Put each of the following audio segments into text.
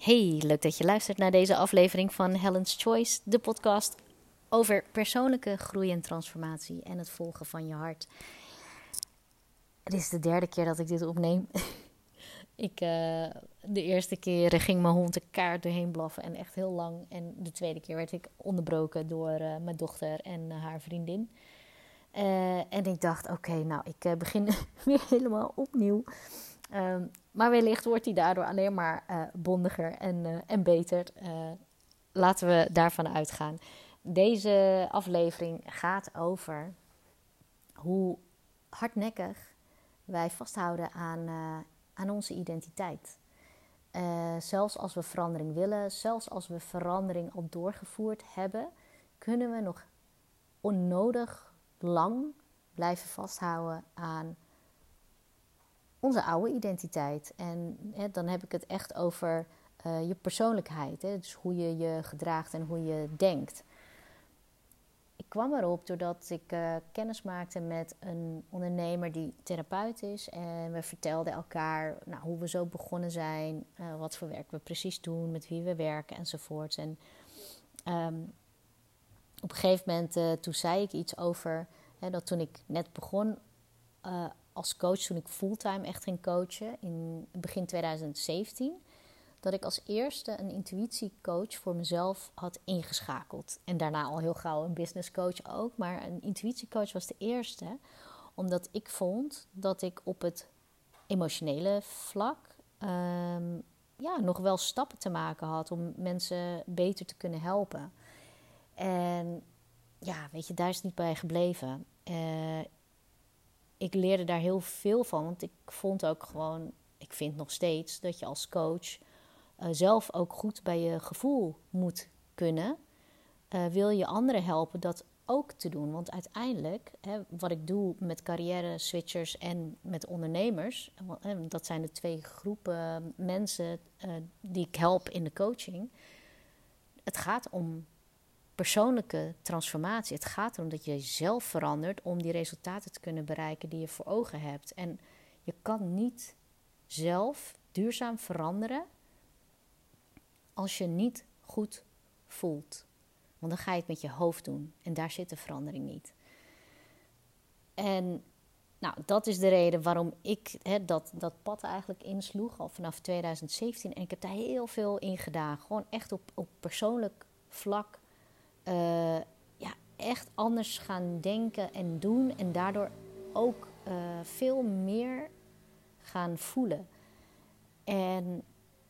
Hey, leuk dat je luistert naar deze aflevering van Helen's Choice, de podcast over persoonlijke groei en transformatie en het volgen van je hart. Het is de derde keer dat ik dit opneem. De eerste keer ging mijn hond de kaart doorheen blaffen en echt heel lang. En de tweede keer werd ik onderbroken door mijn dochter en haar vriendin. En ik dacht, oké, ik begin weer helemaal opnieuw. Maar wellicht wordt hij daardoor alleen maar bondiger en beter. Laten we daarvan uitgaan. Deze aflevering gaat over hoe hardnekkig wij vasthouden aan onze identiteit. Zelfs als we verandering willen, zelfs als we verandering al doorgevoerd hebben, kunnen we nog onnodig lang blijven vasthouden aan onze oude identiteit. En dan heb ik het echt over je persoonlijkheid. Dus hoe je je gedraagt en hoe je denkt. Ik kwam erop doordat ik kennis maakte met een ondernemer die therapeut is. En we vertelden elkaar hoe we zo begonnen zijn. Wat voor werk we precies doen, met wie we werken enzovoorts. En op een gegeven moment toen zei ik iets over dat toen ik net begon als coach, toen ik fulltime echt ging coachen in begin 2017, dat ik als eerste een intuïtiecoach voor mezelf had ingeschakeld. En daarna al heel gauw een businesscoach ook. Maar een intuïtiecoach was de eerste, omdat ik vond dat ik op het emotionele vlak nog wel stappen te maken had om mensen beter te kunnen helpen. En ja, weet je, daar is het niet bij gebleven. Ik leerde daar heel veel van, want ik vond ook gewoon, ik vind nog steeds dat je als coach zelf ook goed bij je gevoel moet kunnen. Wil je anderen helpen dat ook te doen? Want uiteindelijk, wat ik doe met carrière switchers en met ondernemers, dat zijn de twee groepen mensen die ik help in de coaching. Het gaat om persoonlijke transformatie. Het gaat erom dat je jezelf verandert om die resultaten te kunnen bereiken die je voor ogen hebt. En je kan niet zelf duurzaam veranderen als je niet goed voelt. Want dan ga je het met je hoofd doen. En daar zit de verandering niet. En dat is de reden waarom ik dat pad eigenlijk insloeg. Al vanaf 2017. En ik heb daar heel veel in gedaan. Gewoon echt op persoonlijk vlak. Echt anders gaan denken en doen. En daardoor ook veel meer gaan voelen. En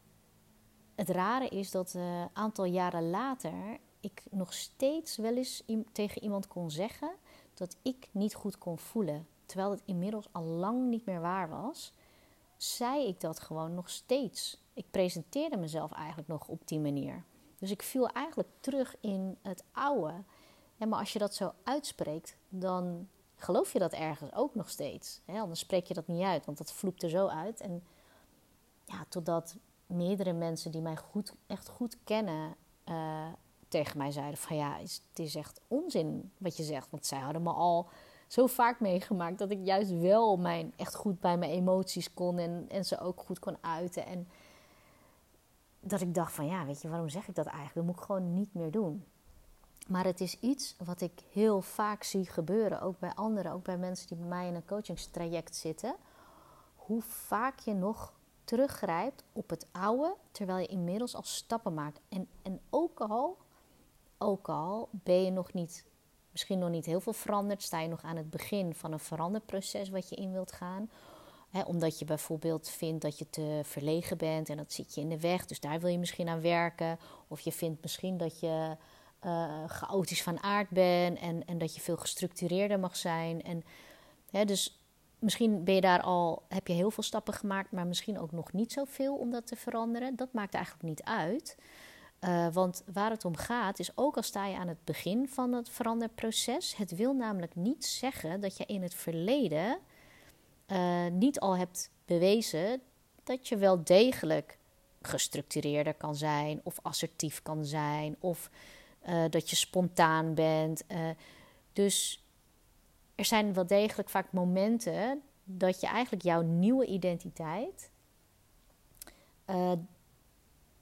het rare is dat een aantal jaren later ik nog steeds wel eens tegen iemand kon zeggen dat ik niet goed kon voelen. Terwijl het inmiddels al lang niet meer waar was, zei ik dat gewoon nog steeds. Ik presenteerde mezelf eigenlijk nog op die manier. Dus ik viel eigenlijk terug in het oude. Ja, maar als je dat zo uitspreekt, dan geloof je dat ergens ook nog steeds. Anders spreek je dat niet uit, want dat vloept er zo uit. En ja, totdat meerdere mensen die mij echt goed kennen tegen mij zeiden van het is echt onzin wat je zegt. Want zij hadden me al zo vaak meegemaakt dat ik juist wel echt goed bij mijn emoties kon en ze ook goed kon uiten. En dat ik dacht van weet je, waarom zeg ik dat eigenlijk? Dat moet ik gewoon niet meer doen. Maar het is iets wat ik heel vaak zie gebeuren, ook bij anderen, ook bij mensen die bij mij in een coachingstraject zitten. Hoe vaak je nog teruggrijpt op het oude, terwijl je inmiddels al stappen maakt. En ook al ben je misschien nog niet heel veel veranderd, sta je nog aan het begin van een veranderproces wat je in wilt gaan. Omdat je bijvoorbeeld vindt dat je te verlegen bent en dat zit je in de weg, dus daar wil je misschien aan werken. Of je vindt misschien dat je chaotisch van aard bent en dat je veel gestructureerder mag zijn. Dus misschien heb je heel veel stappen gemaakt, maar misschien ook nog niet zoveel om dat te veranderen. Dat maakt eigenlijk niet uit. Want waar het om gaat is, ook al sta je aan het begin van het veranderproces, het wil namelijk niet zeggen dat je in het verleden niet al hebt bewezen dat je wel degelijk gestructureerder kan zijn of assertief kan zijn of dat je spontaan bent. Dus er zijn wel degelijk vaak momenten dat je eigenlijk jouw nieuwe identiteit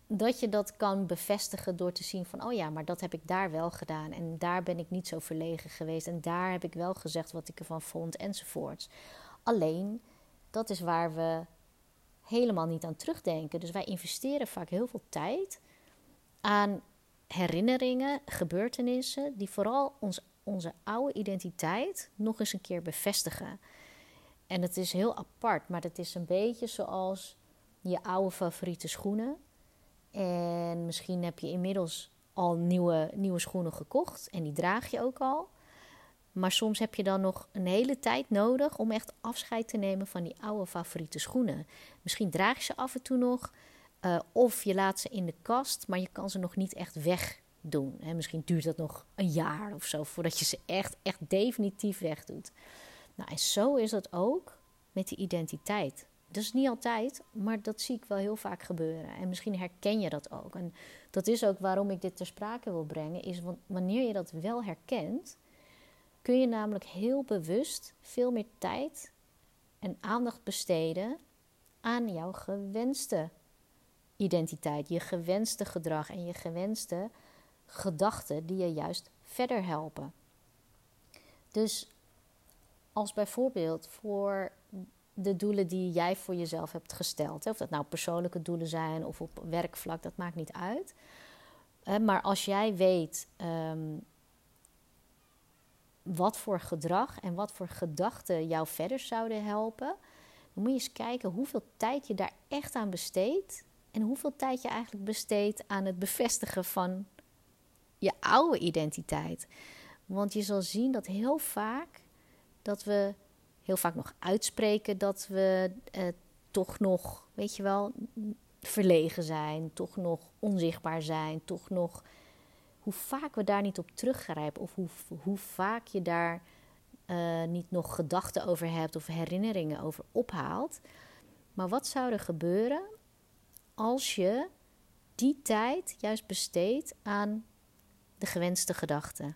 dat je dat kan bevestigen door te zien van... oh ja, maar dat heb ik daar wel gedaan. En daar ben ik niet zo verlegen geweest. En daar heb ik wel gezegd wat ik ervan vond, enzovoorts. Alleen, dat is waar we helemaal niet aan terugdenken. Dus wij investeren vaak heel veel tijd aan herinneringen, gebeurtenissen... die vooral onze oude identiteit nog eens een keer bevestigen. En het is heel apart, maar het is een beetje zoals je oude favoriete schoenen... En misschien heb je inmiddels al nieuwe schoenen gekocht. En die draag je ook al. Maar soms heb je dan nog een hele tijd nodig om echt afscheid te nemen van die oude favoriete schoenen. Misschien draag je ze af en toe nog. Of je laat ze in de kast, maar je kan ze nog niet echt wegdoen. Misschien duurt dat nog een jaar of zo voordat je ze echt definitief wegdoet. Nou, en zo is het ook met die identiteit. Dat is niet altijd, maar dat zie ik wel heel vaak gebeuren. En misschien herken je dat ook. En dat is ook waarom ik dit ter sprake wil brengen. Is wanneer je dat wel herkent, kun je namelijk heel bewust veel meer tijd en aandacht besteden aan jouw gewenste identiteit. Je gewenste gedrag en je gewenste gedachten die je juist verder helpen. Dus als bijvoorbeeld voor de doelen die jij voor jezelf hebt gesteld. Of dat nou persoonlijke doelen zijn of op werkvlak, dat maakt niet uit. Maar als jij weet wat voor gedrag en wat voor gedachten jou verder zouden helpen, dan moet je eens kijken hoeveel tijd je daar echt aan besteedt. En hoeveel tijd je eigenlijk besteedt aan het bevestigen van je oude identiteit. Want je zal zien dat heel vaak nog uitspreken dat we toch nog, weet je wel, verlegen zijn, toch nog onzichtbaar zijn, toch nog... Hoe vaak we daar niet op teruggrijpen of hoe vaak je daar niet nog gedachten over hebt of herinneringen over ophaalt. Maar wat zou er gebeuren als je die tijd juist besteedt aan de gewenste gedachten?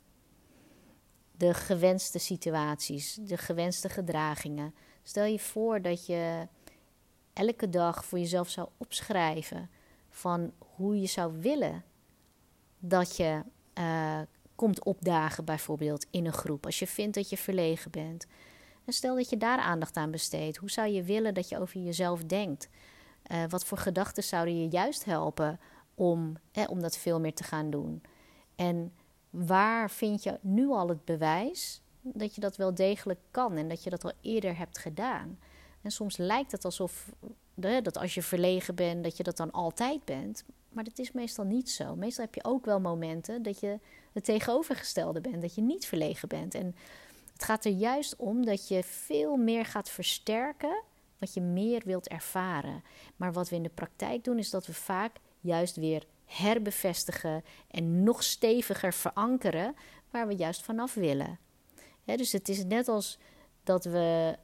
De gewenste situaties, de gewenste gedragingen. Stel je voor dat je elke dag voor jezelf zou opschrijven van hoe je zou willen dat je komt opdagen bijvoorbeeld in een groep. Als je vindt dat je verlegen bent. En stel dat je daar aandacht aan besteedt. Hoe zou je willen dat je over jezelf denkt? Wat voor gedachten zouden je juist helpen om dat veel meer te gaan doen? En waar vind je nu al het bewijs dat je dat wel degelijk kan en dat je dat al eerder hebt gedaan? En soms lijkt het alsof dat als je verlegen bent, dat je dat dan altijd bent. Maar dat is meestal niet zo. Meestal heb je ook wel momenten dat je het tegenovergestelde bent, dat je niet verlegen bent. En het gaat er juist om dat je veel meer gaat versterken wat je meer wilt ervaren. Maar wat we in de praktijk doen, is dat we vaak juist weer herbevestigen en nog steviger verankeren waar we juist vanaf willen. Dus het is net als dat we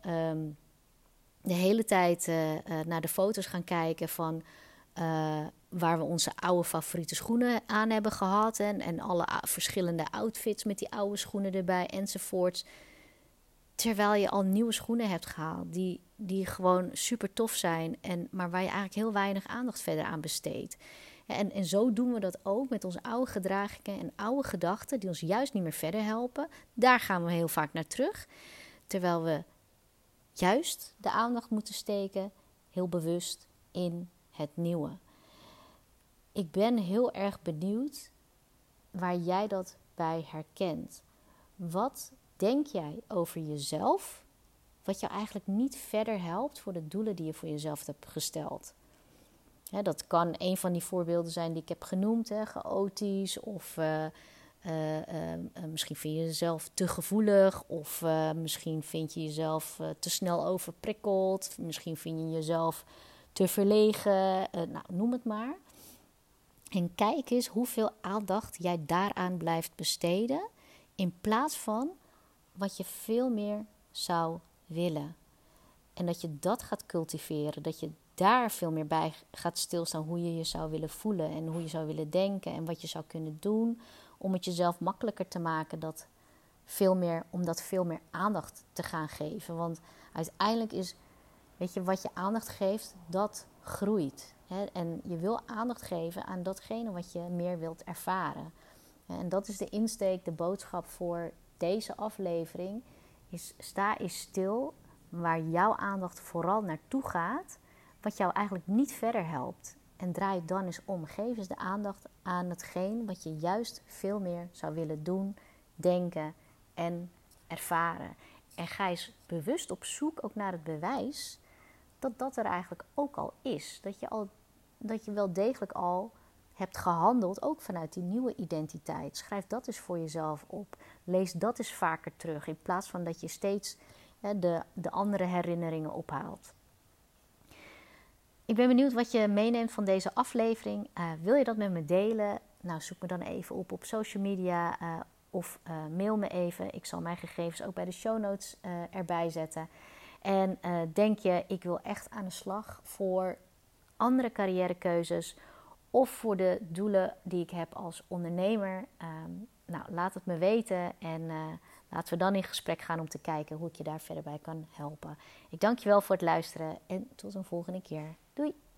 de hele tijd naar de foto's gaan kijken van waar we onze oude favoriete schoenen aan hebben gehad en alle verschillende outfits met die oude schoenen erbij enzovoorts. Terwijl je al nieuwe schoenen hebt gehaald die gewoon super tof zijn, maar waar je eigenlijk heel weinig aandacht verder aan besteedt. En zo doen we dat ook met onze oude gedragingen en oude gedachten die ons juist niet meer verder helpen. Daar gaan we heel vaak naar terug. Terwijl we juist de aandacht moeten steken, heel bewust, in het nieuwe. Ik ben heel erg benieuwd waar jij dat bij herkent. Wat denk jij over jezelf, wat jou eigenlijk niet verder helpt voor de doelen die je voor jezelf hebt gesteld? Dat kan een van die voorbeelden zijn die ik heb genoemd, chaotisch of misschien vind je jezelf te gevoelig of misschien vind je jezelf te snel overprikkeld. Misschien vind je jezelf te verlegen, noem het maar. En kijk eens hoeveel aandacht jij daaraan blijft besteden in plaats van wat je veel meer zou willen. En dat je dat gaat cultiveren, dat je daar veel meer bij gaat stilstaan hoe je je zou willen voelen en hoe je zou willen denken en wat je zou kunnen doen om het jezelf makkelijker te maken om dat veel meer aandacht te gaan geven. Want uiteindelijk is, weet je, wat je aandacht geeft, dat groeit. En je wil aandacht geven aan datgene wat je meer wilt ervaren. En dat is de insteek, de boodschap voor deze aflevering. Sta eens stil waar jouw aandacht vooral naartoe gaat. Wat jou eigenlijk niet verder helpt. En draai het dan eens om. Geef eens de aandacht aan hetgeen wat je juist veel meer zou willen doen, denken en ervaren. En ga eens bewust op zoek ook naar het bewijs dat dat er eigenlijk ook al is. Dat je wel degelijk al hebt gehandeld, ook vanuit die nieuwe identiteit. Schrijf dat eens voor jezelf op. Lees dat eens vaker terug, in plaats van dat je steeds de andere herinneringen ophaalt. Ik ben benieuwd wat je meeneemt van deze aflevering. Wil je dat met me delen? Nou, zoek me dan even op social media of mail me even. Ik zal mijn gegevens ook bij de show notes erbij zetten. En denk je, ik wil echt aan de slag voor andere carrièrekeuzes of voor de doelen die ik heb als ondernemer? Nou, laat het me weten en laten we dan in gesprek gaan om te kijken hoe ik je daar verder bij kan helpen. Ik dank je wel voor het luisteren en tot een volgende keer. Doei!